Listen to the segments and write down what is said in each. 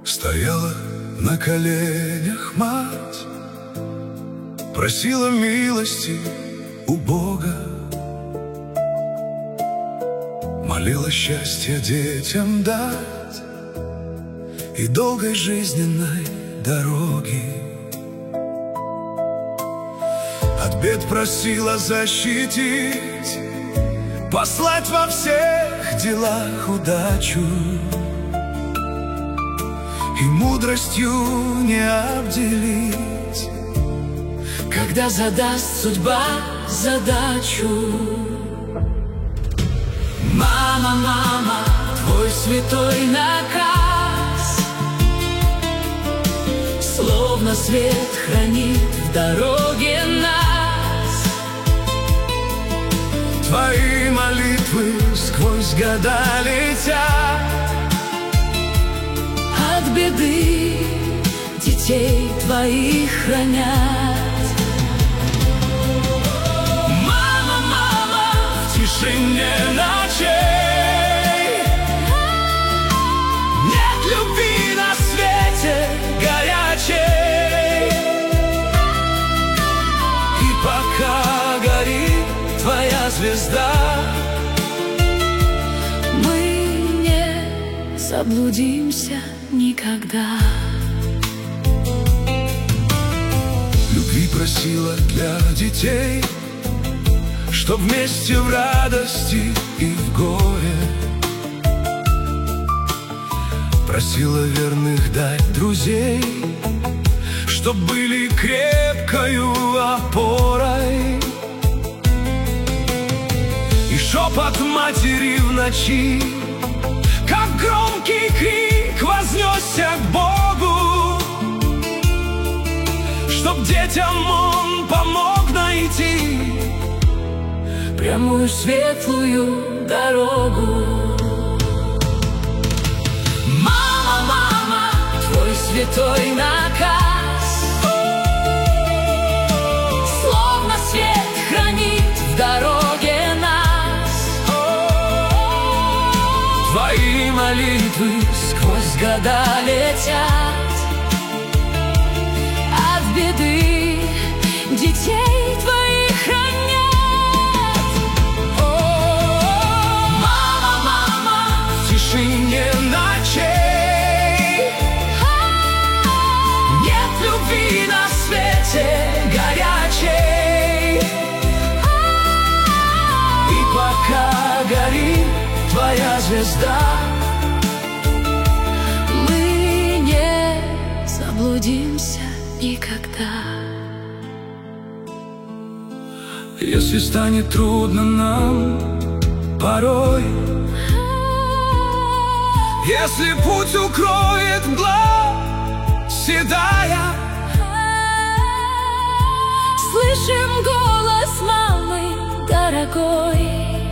Стояла на коленях мать, просила милости у Бога, молила счастье детям дать и долгой жизненной дороги. От бед просила защитить, послать во всех делах удачу и мудростью не обделить, когда задаст судьба задачу. Мама, мама, твой святой наказ словно свет хранит в дороге нас. Твои молитвы сквозь года летят, от беды детей твоих хранят. Мама, мама, в тишине ночей нет любви на свете горячей, и пока горит твоя звезда, мы не заблудимся никогда. Любви просила для детей, чтоб вместе в радости и в горе. Просила верных дать друзей, чтоб были крепкою опорой. И шепот матери в ночи, как громкий крик, вознесся к Богу, чтоб детям он помог найти прямую светлую дорогу. Мама, мама, твой святой наказ словно свет хранит в дороге нас. Твои молитвы Сквозь года летят, от беды детей твоих хранят. О, мама, мама, в тишине ночей нет любви на свете горячей, и пока горит твоя звезда, мы не заблудимся никогда. если станет трудно нам порой, если путь укроет мгла седая, слышим голос мамы дорогой,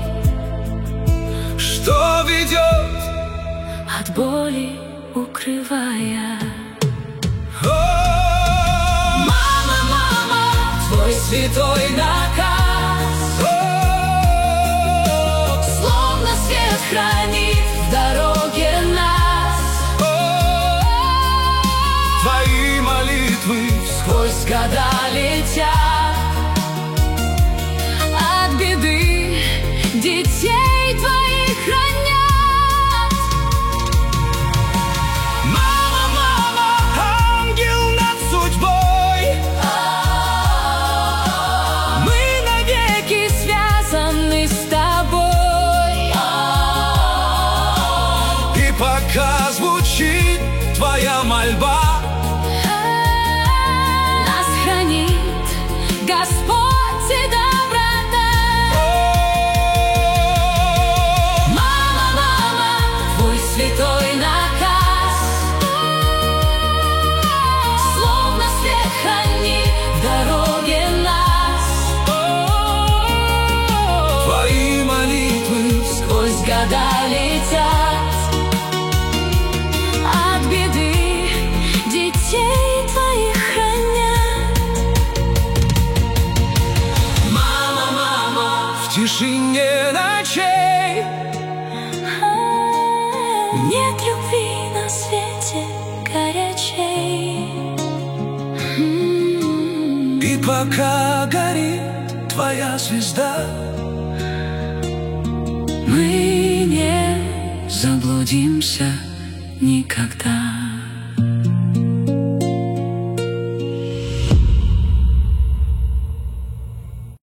что ведет от боли укрывая. Мама, Мама, твой святой наказ словно свет хранит в дороге нас. твои молитвы Сквозь года летят, от беды детей твоих хранят. Мама, мама, ангел над судьбой, Мы навеки связаны с тобой. и пока звучит твоя мольба, Нас хранит Господь и доброта. Мама, мама, твой святой наказ словно свет хранит в дороге нас. твои молитвы Сквозь года летят, от беды детей твоих хранят. Мама, мама, в тишине ночей нет любви на свете пока горит твоя звезда, мы не заблудимся никогда.